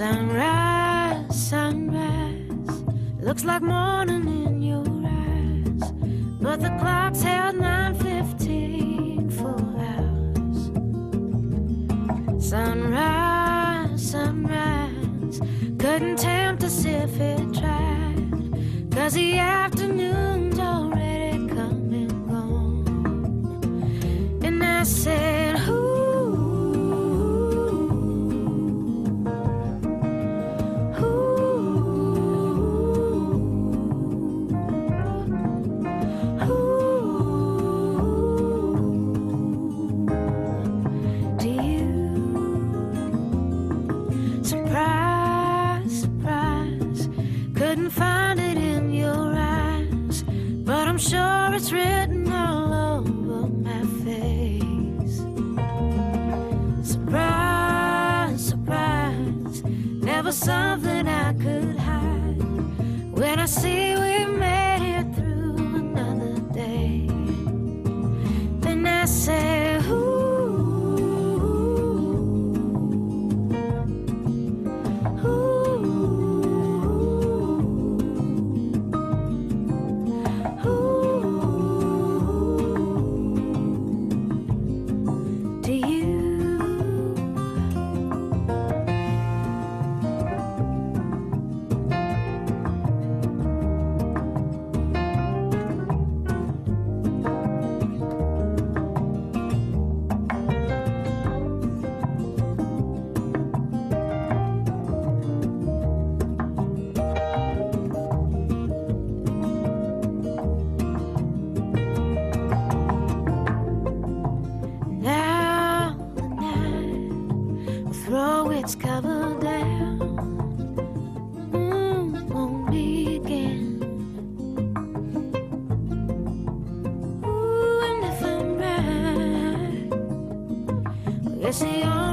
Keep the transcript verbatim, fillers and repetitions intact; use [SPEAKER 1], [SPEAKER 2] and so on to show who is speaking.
[SPEAKER 1] Sunrise, sunrise, looks like morning in your eyes, but the clock's held nine fifteen for hours. Sunrise, sunrise, couldn't tempt us if it tried, 'cause the afternoon's already come and gone. And I said, who? Sure, it's written all over my face. Surprise, surprise, never something I could hide. When I see we made it through another day, then I say, ooh. Throw its cover down, mm, won't begin. Ooh, and if I'm right, well, it's the only